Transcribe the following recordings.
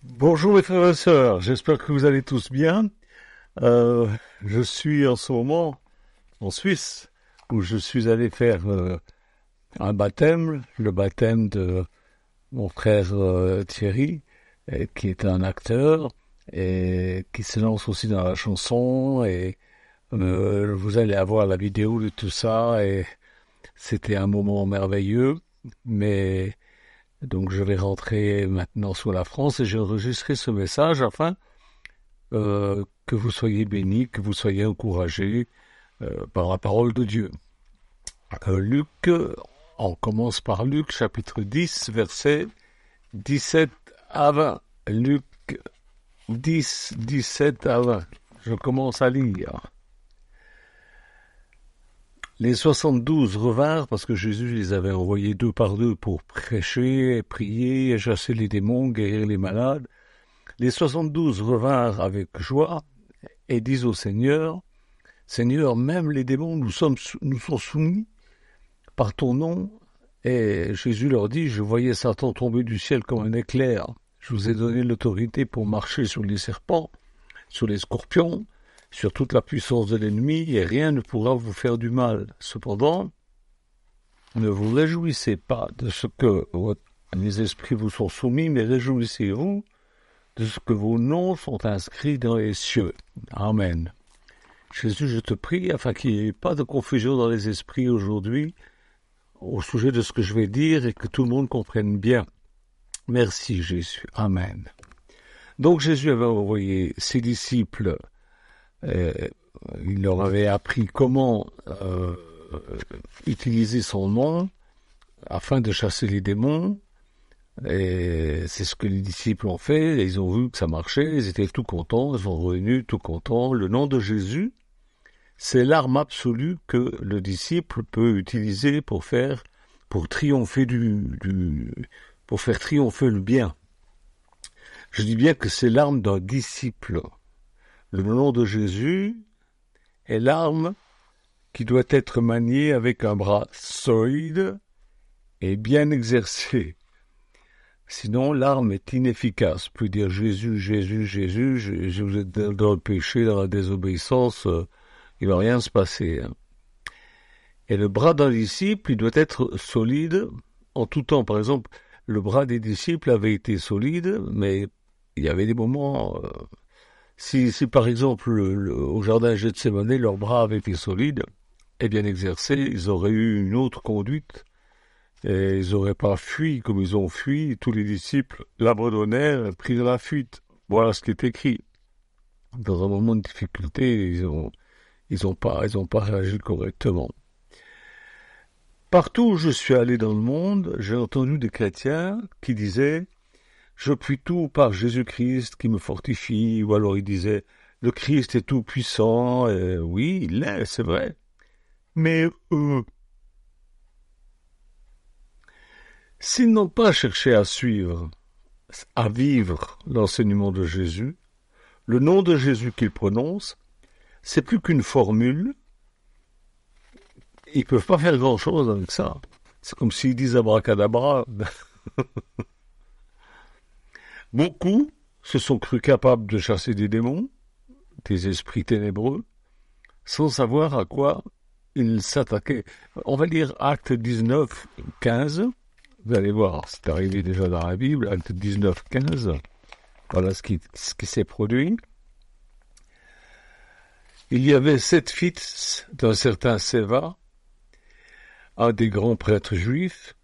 Bonjour mes frères et sœurs, j'espère que vous allez tous bien. Euh, je suis en ce moment en Suisse où je suis allé faire un baptême, le baptême de mon frère Thierry, qui est un acteur et qui se lance aussi dans la chanson et vous allez avoir la vidéo de tout ça et c'était un moment merveilleux, mais donc je vais rentrer maintenant sur la France et j'ai enregistré ce message afin que vous soyez bénis, que vous soyez encouragés par la parole de Dieu. Luc, on commence par Luc chapitre 10, versets 17 à 20. Luc 10, 17 à 20. Je commence à lire. Les 72 revinrent parce que Jésus les avait envoyés deux par deux pour prêcher, prier, chasser les démons, guérir les malades. Les 72 revinrent avec joie et disent au Seigneur, « Seigneur, même les démons nous sont soumis par ton nom. » Et Jésus leur dit, « Je voyais Satan tomber du ciel comme un éclair. Je vous ai donné l'autorité pour marcher sur les serpents, sur les scorpions, sur toute la puissance de l'ennemi, et rien ne pourra vous faire du mal. Cependant, ne vous réjouissez pas de ce que les esprits vous sont soumis, mais réjouissez-vous de ce que vos noms sont inscrits dans les cieux. » Amen. Jésus, je te prie, afin qu'il n'y ait pas de confusion dans les esprits aujourd'hui, au sujet de ce que je vais dire, et que tout le monde comprenne bien. Merci, Jésus. Amen. Donc, Jésus avait envoyé ses disciples, il leur avait appris comment utiliser son nom, afin de chasser les démons. Et c'est ce que les disciples ont fait, et ils ont vu que ça marchait, ils étaient tout contents, ils sont revenus tout contents. Le nom de Jésus, c'est l'arme absolue que le disciple peut utiliser pour triompher pour faire triompher le bien. Je dis bien que c'est l'arme d'un disciple. Le nom de Jésus est l'arme qui doit être maniée avec un bras solide et bien exercé. Sinon, l'arme est inefficace. Plus dire Jésus, Jésus, Jésus, je vous êtes dans le péché, dans la désobéissance, il ne va rien se passer. Et le bras d'un disciple, il doit être solide en tout temps. Par exemple, le bras des disciples avait été solide, mais il y avait des moments... si par exemple, au jardin Gethsémani, leurs bras avaient été solides et bien exercés, ils auraient eu une autre conduite. Et ils n'auraient pas fui comme ils ont fui. Tous les disciples l'abandonnèrent, prirent la fuite. Voilà ce qui est écrit. Dans un moment de difficulté, ils ont pas réagi correctement. Partout où je suis allé dans le monde, j'ai entendu des chrétiens qui disaient « Je puis tout par Jésus-Christ qui me fortifie », ou alors ils disaient « Le Christ est tout puissant ». Oui, il l'est, c'est vrai. Mais s'ils n'ont pas cherché à vivre l'enseignement de Jésus, le nom de Jésus qu'ils prononcent, c'est plus qu'une formule. Ils ne peuvent pas faire grand-chose avec ça. C'est comme s'ils disent abracadabra. Beaucoup se sont crus capables de chasser des démons, des esprits ténébreux, sans savoir à quoi ils s'attaquaient. On va lire Acte 19, 15. Vous allez voir, c'est arrivé déjà dans la Bible, Acte 19, 15. Voilà ce qui s'est produit. Il y avait 7 fils d'un certain Séva, un des grands prêtres juifs,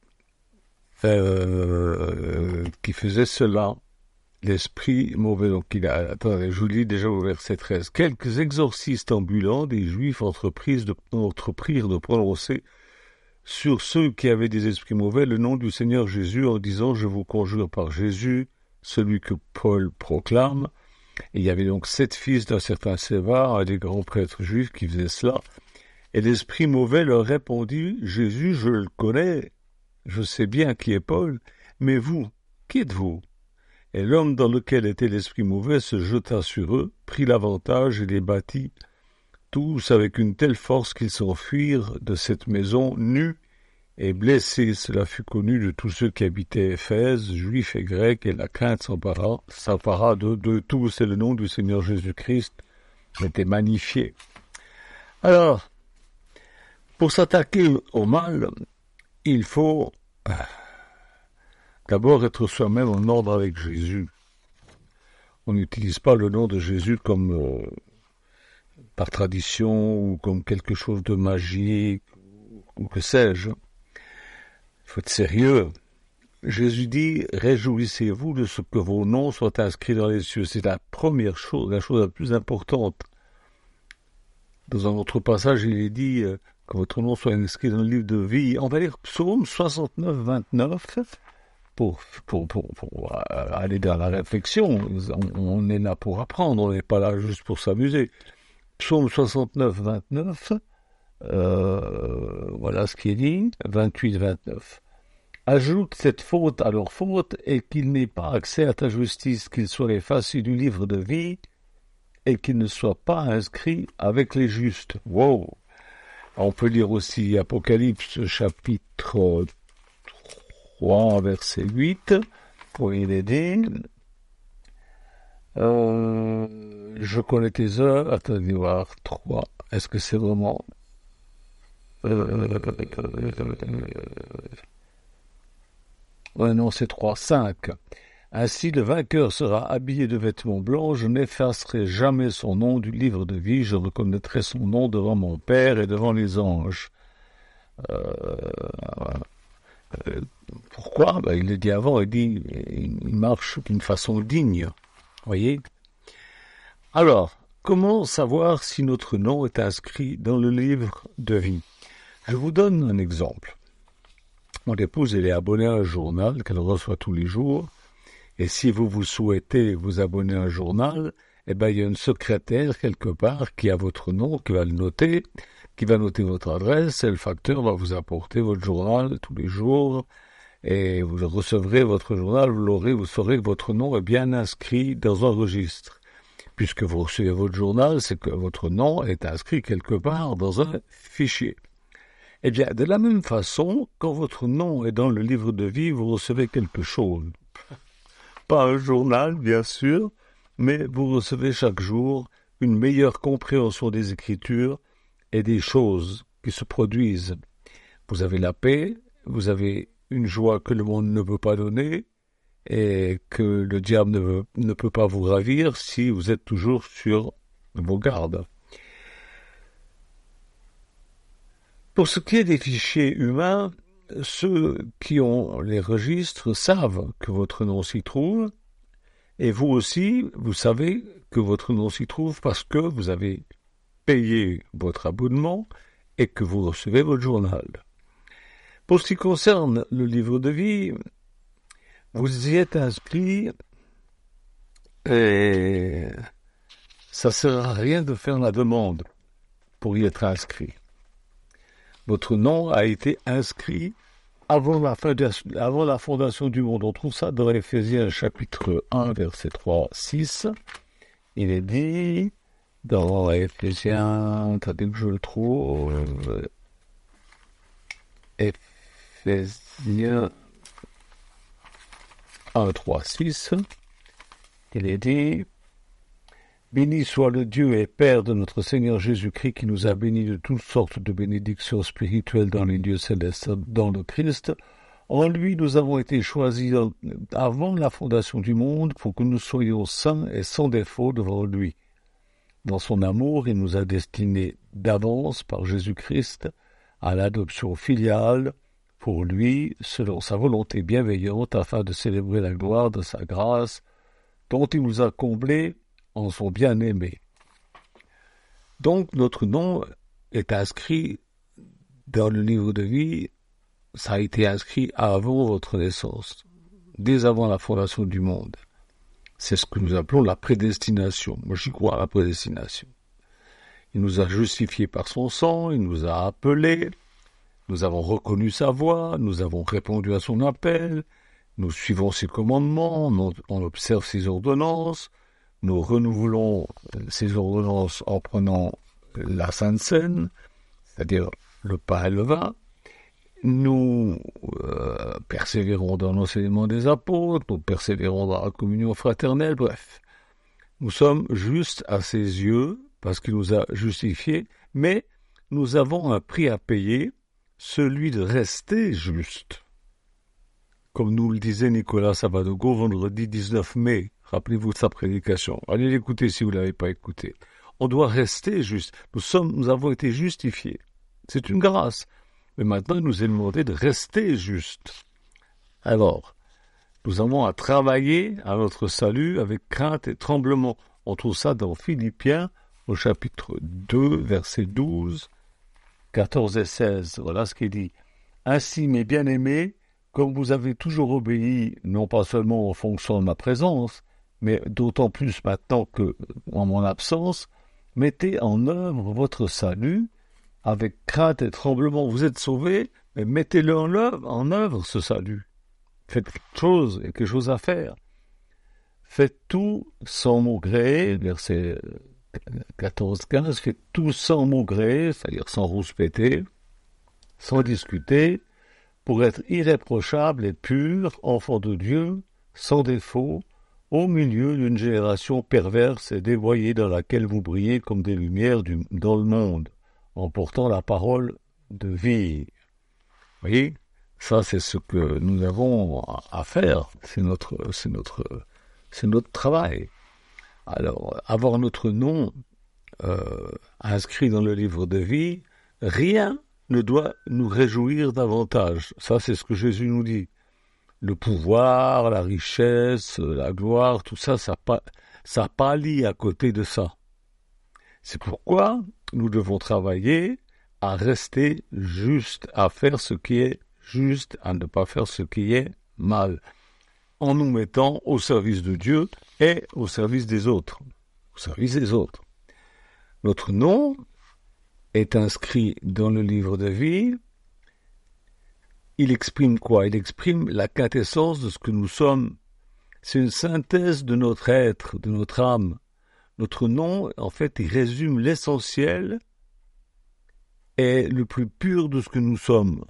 qui faisait cela. L'esprit mauvais, donc attendez, je vous lis déjà au verset 13. Quelques exorcistes ambulants des Juifs entreprirent de prononcer sur ceux qui avaient des esprits mauvais le nom du Seigneur Jésus en disant « Je vous conjure par Jésus, celui que Paul proclame ». Et il y avait donc 7 fils d'un certain Séva, un des grands prêtres juifs qui faisait cela. Et l'esprit mauvais leur répondit « Jésus, je le connais, je sais bien qui est Paul, mais vous, qui êtes-vous » Et l'homme dans lequel était l'esprit mauvais se jeta sur eux, prit l'avantage et les battit tous avec une telle force qu'ils s'enfuirent de cette maison nus et blessé, cela fut connu de tous ceux qui habitaient Éphèse, juifs et grecs, et la crainte s'empara de tous, et le nom du Seigneur Jésus-Christ était magnifié. Alors, pour s'attaquer au mal, il faut d'abord être soi-même en ordre avec Jésus. On n'utilise pas le nom de Jésus comme par tradition ou comme quelque chose de magique ou que sais-je. Il faut être sérieux. Jésus dit « Réjouissez-vous de ce que vos noms soient inscrits dans les cieux ». C'est la première chose, la chose la plus importante. Dans un autre passage, il est dit que votre nom soit inscrit dans le livre de vie. On va lire Psaume 69, 29 pour aller dans la réflexion. On est là pour apprendre, on n'est pas là juste pour s'amuser. Psaume 69, 29, voilà ce qui est dit, 28, 29. Ajoute cette faute à leur faute et qu'il n'ait pas accès à ta justice, qu'il soit effacé du livre de vie et qu'il ne soit pas inscrit avec les justes. Wow! On peut lire aussi Apocalypse chapitre 3, verset 8, où il est dit je connais tes œuvres. Attendez voir, 3. Est-ce que c'est vraiment ouais, non, c'est 3, 5. Ainsi, le vainqueur sera habillé de vêtements blancs, je n'effacerai jamais son nom du livre de vie, je reconnaîtrai son nom devant mon Père et devant les anges. Pourquoi? Il le dit avant, il dit, il marche d'une façon digne. Voyez? Alors, comment savoir si notre nom est inscrit dans le livre de vie? Je vous donne un exemple. Mon épouse, elle est abonnée à un journal qu'elle reçoit tous les jours. Et si vous souhaitez vous abonner à un journal, il y a une secrétaire quelque part qui a votre nom, qui va le noter, qui va noter votre adresse, et le facteur va vous apporter votre journal tous les jours, et vous recevrez votre journal, vous saurez que votre nom est bien inscrit dans un registre. Puisque vous recevez votre journal, c'est que votre nom est inscrit quelque part dans un fichier. Eh bien, de la même façon, quand votre nom est dans le livre de vie, vous recevez quelque chose. Pas un journal, bien sûr, mais vous recevez chaque jour une meilleure compréhension des Écritures et des choses qui se produisent. Vous avez la paix, vous avez une joie que le monde ne peut pas donner et que le diable ne peut pas vous ravir si vous êtes toujours sur vos gardes. Pour ce qui est des fichiers humains, ceux qui ont les registres savent que votre nom s'y trouve, et vous aussi, vous savez que votre nom s'y trouve parce que vous avez payé votre abonnement et que vous recevez votre journal. Pour ce qui concerne le livre de vie, vous y êtes inscrit et ça ne sert à rien de faire la demande pour y être inscrit. Votre nom a été inscrit avant la fondation du monde. On trouve ça dans Éphésiens chapitre 1, verset 3, 6. Il est dit dans Éphésiens, attendez que je le trouve, Éphésiens 1, 3, 6, il est dit « Béni soit le Dieu et Père de notre Seigneur Jésus-Christ qui nous a bénis de toutes sortes de bénédictions spirituelles dans les lieux célestes dans le Christ. En lui, nous avons été choisis avant la fondation du monde pour que nous soyons saints et sans défaut devant lui. Dans son amour, il nous a destinés d'avance par Jésus-Christ à l'adoption filiale pour lui, selon sa volonté bienveillante, afin de célébrer la gloire de sa grâce, dont il nous a comblés en son bien-aimé. » Donc, notre nom est inscrit dans le livre de vie, ça a été inscrit avant votre naissance, dès avant la fondation du monde. C'est ce que nous appelons la prédestination. Moi, j'y crois à la prédestination. Il nous a justifiés par son sang, il nous a appelés, nous avons reconnu sa voix, nous avons répondu à son appel, nous suivons ses commandements, on observe ses ordonnances, nous renouvelons ces ordonnances en prenant la Sainte Seine, c'est-à-dire le pain et le vin, nous persévérons dans l'enseignement des apôtres, nous persévérons dans la communion fraternelle, bref. Nous sommes justes à ses yeux, parce qu'il nous a justifiés, mais nous avons un prix à payer, celui de rester justes. Comme nous le disait Nicolas Sabadogo vendredi 19 mai, rappelez-vous de sa prédication. Allez l'écouter si vous ne l'avez pas écouté. On doit rester juste. Nous avons été justifiés. C'est une grâce. Mais maintenant, il nous est demandé de rester juste. Alors, nous avons à travailler à notre salut avec crainte et tremblement. On trouve ça dans Philippiens, au chapitre 2, versets 12, 14 et 16. Voilà ce qu'il dit. « Ainsi, mes bien-aimés, comme vous avez toujours obéi, non pas seulement en fonction de ma présence, mais d'autant plus maintenant que, en mon absence, mettez en œuvre votre salut avec crainte et tremblement. Vous êtes sauvés, mais mettez-le en œuvre, ce salut. Faites quelque chose, il y a quelque chose à faire. Faites tout sans mon gré, verset 14-15, faites tout sans mon gré, c'est-à-dire sans rouspéter, sans discuter, pour être irréprochable et pur, enfant de Dieu, sans défaut, au milieu d'une génération perverse et dévoyée dans laquelle vous brillez comme des lumières dans le monde, en portant la parole de vie. Vous voyez, ça c'est ce que nous avons à faire, c'est notre travail. Alors, avoir notre nom inscrit dans le livre de vie, rien ne doit nous réjouir davantage. Ça, c'est ce que Jésus nous dit. Le pouvoir, la richesse, la gloire, tout ça, ça pâlit à côté de ça. C'est pourquoi nous devons travailler à rester juste, à faire ce qui est juste, à ne pas faire ce qui est mal, en nous mettant au service de Dieu et au service des autres. Au service des autres. Notre nom est inscrit dans le livre de vie. Il exprime quoi? Il exprime la quintessence de ce que nous sommes. C'est une synthèse de notre être, de notre âme. Notre nom, en fait, il résume l'essentiel et le plus pur de ce que nous sommes.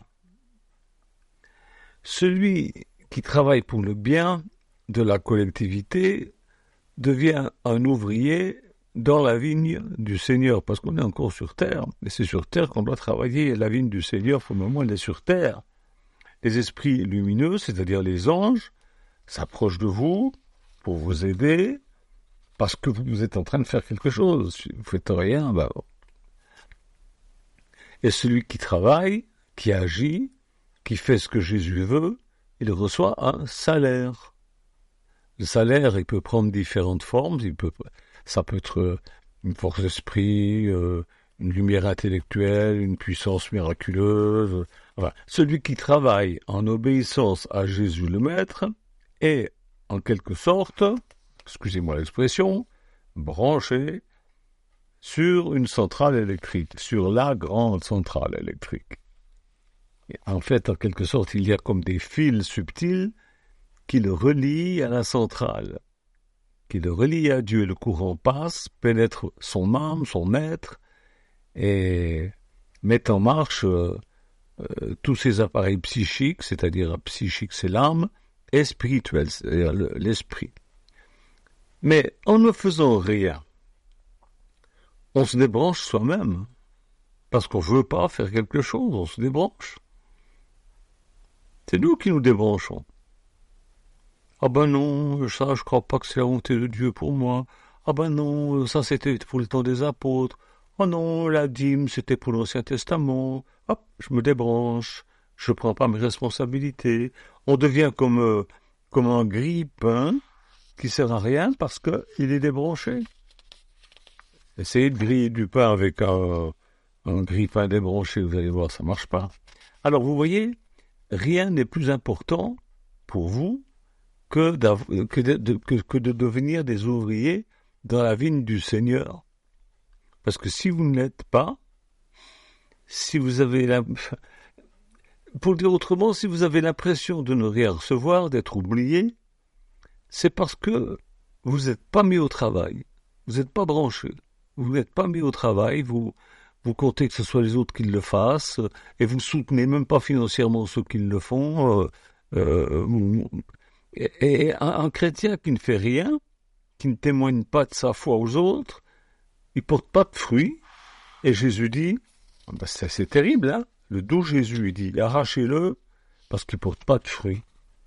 Celui qui travaille pour le bien de la collectivité devient un ouvrier dans la vigne du Seigneur, parce qu'on est encore sur terre, et c'est sur terre qu'on doit travailler. La vigne du Seigneur, pour le moment, elle est sur terre. Les esprits lumineux, c'est-à-dire les anges, s'approchent de vous pour vous aider, parce que vous êtes en train de faire quelque chose. Si vous ne faites rien, Et celui qui travaille, qui agit, qui fait ce que Jésus veut, il reçoit un salaire. Le salaire, il peut prendre différentes formes. Ça peut être une force d'esprit, une lumière intellectuelle, une puissance miraculeuse. Enfin, celui qui travaille en obéissance à Jésus le Maître est, en quelque sorte, excusez-moi l'expression, branché sur une centrale électrique, sur la grande centrale électrique. Et en fait, en quelque sorte, il y a comme des fils subtils qui le relient à la centrale, qui le relient à Dieu. Le courant passe, pénètre son âme, son être, et met en marche tous ces appareils psychiques, c'est-à-dire psychique c'est l'âme, et spirituel, c'est-à-dire l'esprit. Mais en ne faisant rien, on se débranche soi-même, parce qu'on ne veut pas faire quelque chose, on se débranche. C'est nous qui nous débranchons. Ah ben non, ça je crois pas que c'est la volonté de Dieu pour moi. Ah ben non, ça c'était pour le temps des apôtres. Oh non, la dîme c'était pour l'Ancien Testament. Hop, je me débranche, je prends pas mes responsabilités. On devient comme un grille-pain qui sert à rien parce qu'il est débranché. Essayez de griller du pain avec un grille-pain débranché, vous allez voir, ça marche pas. Alors vous voyez, rien n'est plus important pour vous que de devenir des ouvriers dans la vigne du Seigneur. Parce que si vous ne l'êtes pas, si vous avez pour dire autrement, si vous avez l'impression de ne rien recevoir, d'être oublié, c'est parce que vous n'êtes pas mis au travail, vous n'êtes pas branché, vous n'êtes pas mis au travail, vous vous comptez que ce soit les autres qui le fassent, et vous soutenez même pas financièrement ceux qui le font. Et un chrétien qui ne fait rien, qui ne témoigne pas de sa foi aux autres, il porte pas de fruits. Et Jésus dit, c'est terrible, hein, le doux Jésus, il dit, arrachez-le, parce qu'il porte pas de fruits.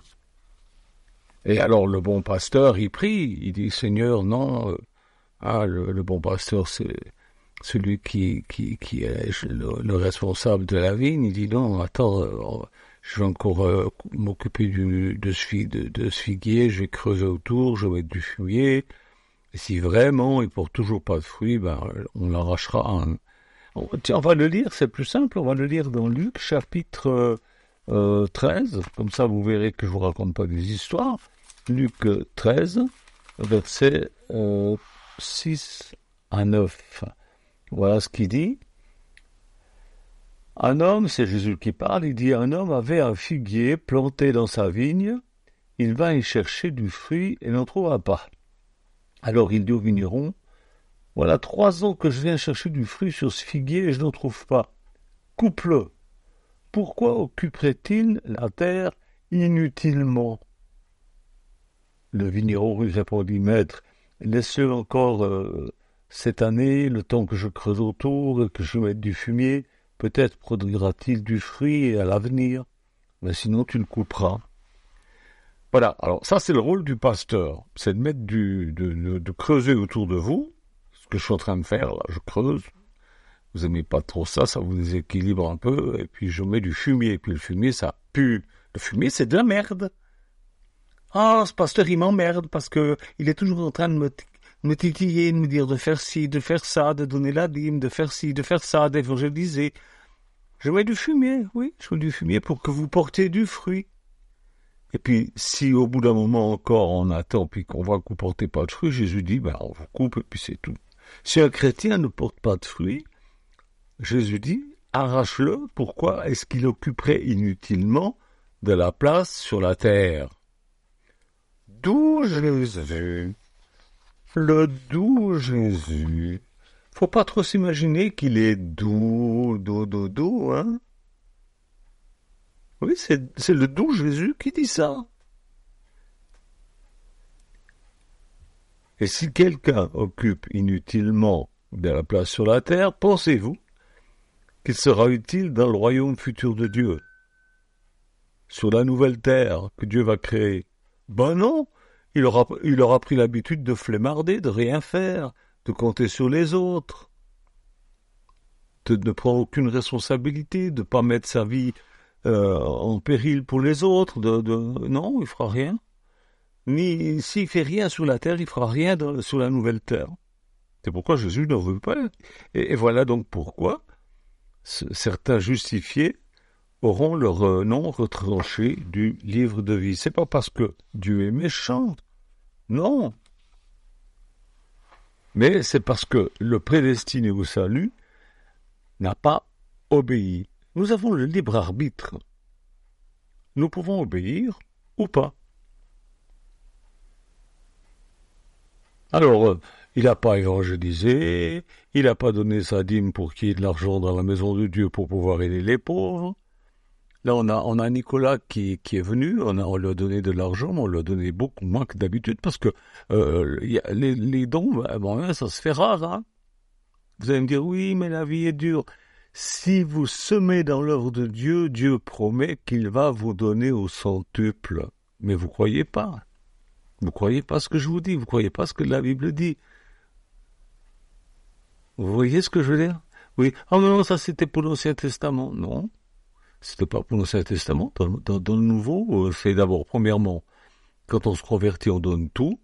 Et alors le bon pasteur, il prie, il dit, Seigneur, non, le bon pasteur, c'est celui qui est le responsable de la vigne. Il dit, non, attends, je vais encore m'occuper de ce figuier, je vais creuser autour, je vais mettre du fumier. Et si vraiment il porte toujours pas de fruits, on l'arrachera un. Tiens, on va le lire, c'est plus simple, on va le lire dans Luc, chapitre 13, comme ça vous verrez que je vous raconte pas des histoires. Luc 13, versets 6 à 9. Voilà ce qu'il dit. Un homme, c'est Jésus qui parle, il dit, un homme avait un figuier planté dans sa vigne, il vint y chercher du fruit et n'en trouva pas. Alors il dit au vigneron, voilà 3 ans que je viens chercher du fruit sur ce figuier et je n'en trouve pas. Coupe-le. Pourquoi occuperait-il la terre inutilement? Le vigneron lui répondit, maître, laisse-le encore cette année, le temps que je creuse autour et que je mette du fumier, peut-être produira-t-il du fruit à l'avenir, mais sinon tu le couperas. Voilà, alors ça c'est le rôle du pasteur, c'est de mettre de creuser autour de vous, ce que je suis en train de faire, là, je creuse, vous aimez pas trop ça, ça vous déséquilibre un peu, et puis je mets du fumier, et puis le fumier ça pue, le fumier c'est de la merde. Ah, ce pasteur il m'emmerde parce que il est toujours en train de me titiller, de me dire de faire ci, de faire ça, de donner la dîme, de faire ci, de faire ça, d'évangéliser. Je mets du fumier, oui, je mets du fumier pour que vous portiez du fruit. Et puis, si au bout d'un moment encore on attend, puis qu'on voit que vous ne portez pas de fruits, Jésus dit, on vous coupe et puis c'est tout. Si un chrétien ne porte pas de fruits, Jésus dit, arrache-le, pourquoi est-ce qu'il occuperait inutilement de la place sur la terre? Doux Jésus, le doux Jésus. Faut pas trop s'imaginer qu'il est doux, hein. Oui, c'est le doux Jésus qui dit ça. Et si quelqu'un occupe inutilement de la place sur la terre, pensez-vous qu'il sera utile dans le royaume futur de Dieu, sur la nouvelle terre que Dieu va créer? Ben non, il aura pris l'habitude de flemmarder, de rien faire, de compter sur les autres, de ne prendre aucune responsabilité, de ne pas mettre sa vie en péril pour les autres, non, il fera rien. Ni s'il fait rien sur la terre, il fera rien sur la nouvelle terre. C'est pourquoi Jésus n'en veut pas. Et voilà donc pourquoi certains justifiés auront leur nom retranché du livre de vie. C'est pas parce que Dieu est méchant, non. Mais c'est parce que le prédestiné au salut n'a pas obéi. Nous avons le libre arbitre. Nous pouvons obéir ou pas. Alors, il n'a pas évangélisé, il n'a pas donné sa dîme pour qu'il y ait de l'argent dans la maison de Dieu pour pouvoir aider les pauvres. Là, on a Nicolas qui est venu, on lui a donné de l'argent, mais on lui a donné beaucoup moins que d'habitude, parce que les dons, ça se fait rare. Hein. Vous allez me dire, oui, mais la vie est dure. Si vous semez dans l'œuvre de Dieu, Dieu promet qu'il va vous donner au centuple. Mais vous croyez pas. Vous croyez pas ce que je vous dis, vous croyez pas ce que la Bible dit. Vous voyez ce que je veux dire? Oui. Ah mais non, ça c'était pour l'Ancien Testament. Non, c'était pas pour l'Ancien Testament. Dans le Nouveau, c'est d'abord, premièrement, quand on se convertit, on donne tout.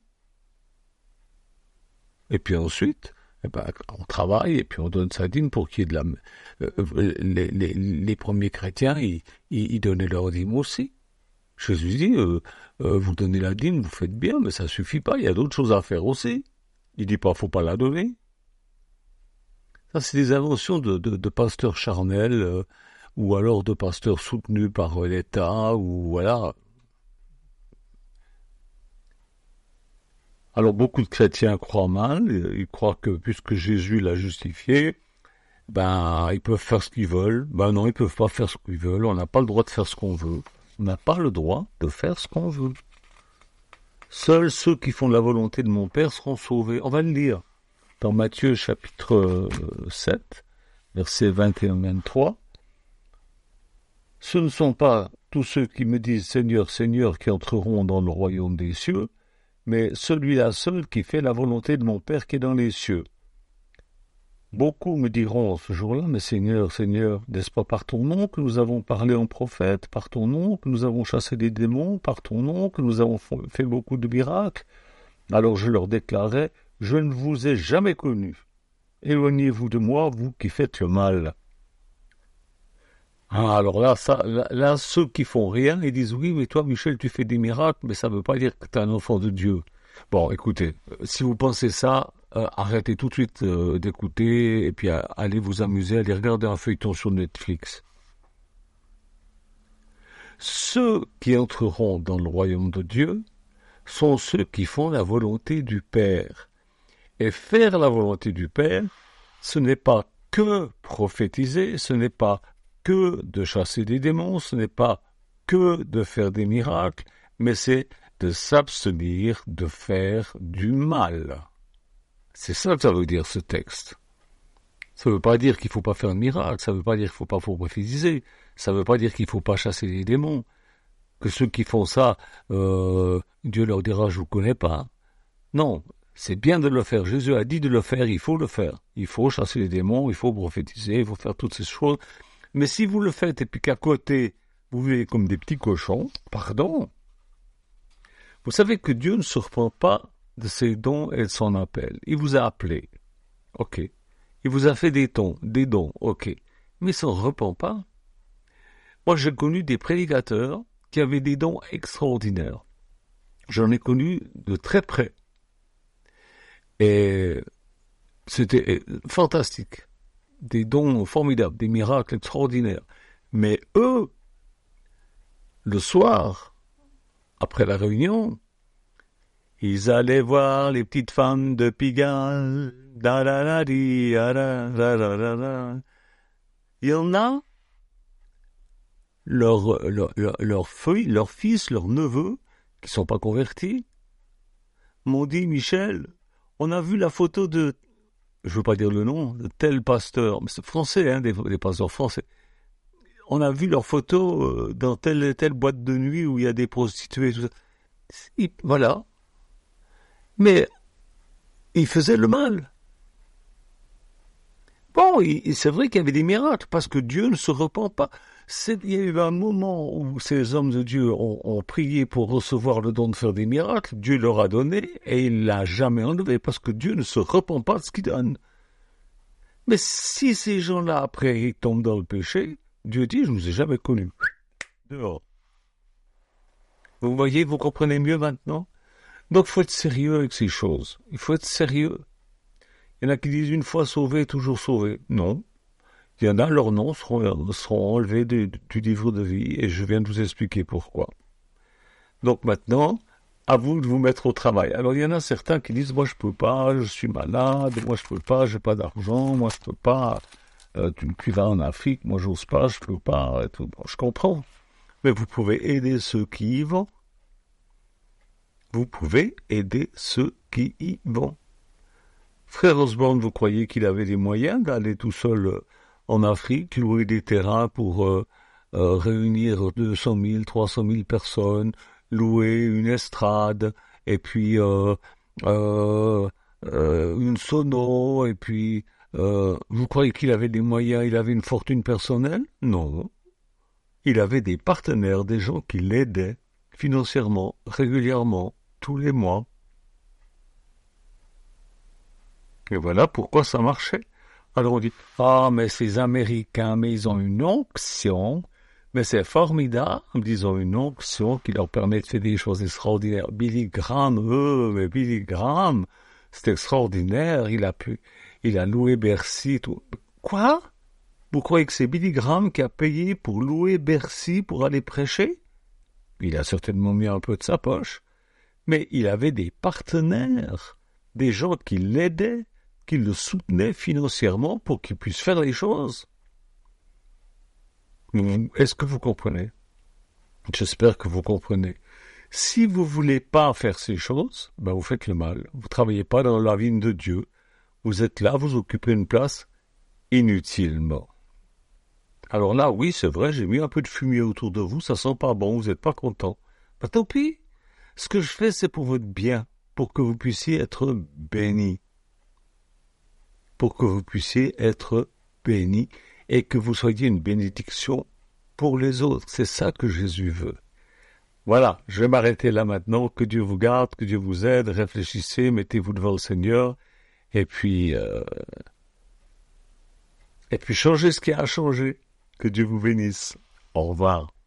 Et puis ensuite, on travaille et puis on donne sa dîme pour qu'il y ait de la... les premiers chrétiens, ils donnaient leur dîme aussi. Jésus dit, vous donnez la dîme, vous faites bien, mais ça suffit pas, il y a d'autres choses à faire aussi. Il dit pas, faut pas la donner. Ça, c'est des inventions de pasteurs charnels, ou alors de pasteurs soutenus par l'État, ou voilà. Alors, beaucoup de chrétiens croient mal, ils croient que puisque Jésus l'a justifié, ils peuvent faire ce qu'ils veulent. Ben non, ils peuvent pas faire ce qu'ils veulent. On n'a pas le droit de faire ce qu'on veut. On n'a pas le droit de faire ce qu'on veut. Seuls ceux qui font la volonté de mon Père seront sauvés. On va le lire dans Matthieu chapitre 7, versets 21-23. Ce ne sont pas tous ceux qui me disent Seigneur, Seigneur qui entreront dans le royaume des cieux, mais celui-là seul qui fait la volonté de mon Père qui est dans les cieux. Beaucoup me diront ce jour-là, mais Seigneur, Seigneur, n'est-ce pas par ton nom que nous avons parlé en prophète, par ton nom que nous avons chassé des démons, par ton nom que nous avons fait beaucoup de miracles? Alors je leur déclarais, je ne vous ai jamais connu. Éloignez-vous de moi, vous qui faites le mal. Alors là, ceux qui font rien, ils disent, oui, mais toi, Michel, tu fais des miracles, mais ça ne veut pas dire que tu es un enfant de Dieu. Bon, écoutez, si vous pensez ça, arrêtez tout de suite d'écouter et puis allez vous amuser, allez regarder un feuilleton sur Netflix. Ceux qui entreront dans le royaume de Dieu sont ceux qui font la volonté du Père. Et faire la volonté du Père, ce n'est pas que prophétiser, ce n'est pas que de chasser des démons, ce n'est pas que de faire des miracles, mais c'est de s'abstenir de faire du mal. C'est ça que ça veut dire, ce texte. Ça ne veut pas dire qu'il ne faut pas faire de miracle, ça ne veut pas dire qu'il ne faut pas prophétiser, ça ne veut pas dire qu'il ne faut pas chasser les démons. Que ceux qui font ça, Dieu leur dira, je ne vous connais pas. Non, c'est bien de le faire. Jésus a dit de le faire, il faut le faire. Il faut chasser les démons, il faut prophétiser, il faut faire toutes ces choses. Mais si vous le faites et puis qu'à côté, vous vivez comme des petits cochons, pardon. Vous savez que Dieu ne se repent pas de ses dons et de son appel. Il vous a appelé, ok. Il vous a fait des dons, ok. Mais il ne s'en repent pas. Moi, j'ai connu des prédicateurs qui avaient des dons extraordinaires. J'en ai connu de très près. Et c'était fantastique. Des dons formidables, des miracles extraordinaires. Mais eux, le soir, après la réunion, ils allaient voir les petites femmes de Pigalle. Il y en a, leurs fils, leurs neveux, qui ne sont pas convertis, m'ont dit, Michel, on a vu la photo de, je ne veux pas dire le nom, de tel pasteur, mais c'est français, hein, des pasteurs français. On a vu leur photo dans telle et telle boîte de nuit où il y a des prostituées, tout ça. Voilà. Mais ils faisaient le mal. Bon, c'est vrai qu'il y avait des miracles, parce que Dieu ne se repent pas. Il y a eu un moment où ces hommes de Dieu ont prié pour recevoir le don de faire des miracles, Dieu leur a donné, et il ne l'a jamais enlevé, parce que Dieu ne se repent pas de ce qu'il donne. Mais si ces gens-là, après, ils tombent dans le péché, Dieu dit, je ne vous ai jamais connus. Dehors. Vous voyez, vous comprenez mieux maintenant? Donc, il faut être sérieux avec ces choses. Il faut être sérieux. Il y en a qui disent une fois sauvé, toujours sauvé. Non. Il y en a, leurs noms seront enlevés du livre de vie, et je viens de vous expliquer pourquoi. Donc maintenant, à vous de vous mettre au travail. Alors, il y en a certains qui disent, moi je peux pas, je suis malade, moi je peux pas, j'ai pas d'argent, moi je peux pas, tu vas en Afrique, moi j'ose pas, je peux pas, et tout. Bon, je comprends. Mais vous pouvez aider ceux qui y vont. Vous pouvez aider ceux qui y vont. Frère Osborne, vous croyez qu'il avait les moyens d'aller tout seul en Afrique, louer des terrains pour réunir 200 000, 300 000 personnes, louer une estrade, et puis une sono, et puis vous croyez qu'il avait des moyens, il avait une fortune personnelle? Non. Il avait des partenaires, des gens qui l'aidaient financièrement, régulièrement, tous les mois. Et voilà pourquoi ça marchait. Alors on dit, ah mais ces Américains, mais ils ont une onction, mais c'est formidable, ils ont une onction qui leur permet de faire des choses extraordinaires. Billy Graham, mais Billy Graham, c'est extraordinaire, il a loué Bercy, tout. Quoi? Vous croyez que c'est Billy Graham qui a payé pour louer Bercy pour aller prêcher? Il a certainement mis un peu de sa poche, mais il avait des partenaires, des gens qui l'aidaient, qui le soutenaient financièrement pour qu'il puisse faire les choses. Est-ce que vous comprenez? J'espère que vous comprenez. Si vous voulez pas faire ces choses, ben vous faites le mal. Vous travaillez pas dans la vigne de Dieu. Vous êtes là, vous occupez une place inutilement. Alors là, oui, c'est vrai, j'ai mis un peu de fumier autour de vous, ça sent pas bon, vous n'êtes pas content. Ben tant pis. Ce que je fais, c'est pour votre bien, pour que vous puissiez être bénis. Pour que vous puissiez être bénis et que vous soyez une bénédiction pour les autres. C'est ça que Jésus veut. Voilà, je vais m'arrêter là maintenant. Que Dieu vous garde, que Dieu vous aide. Réfléchissez, mettez-vous devant le Seigneur. Et puis changez ce qui a à changer. Que Dieu vous bénisse. Au revoir.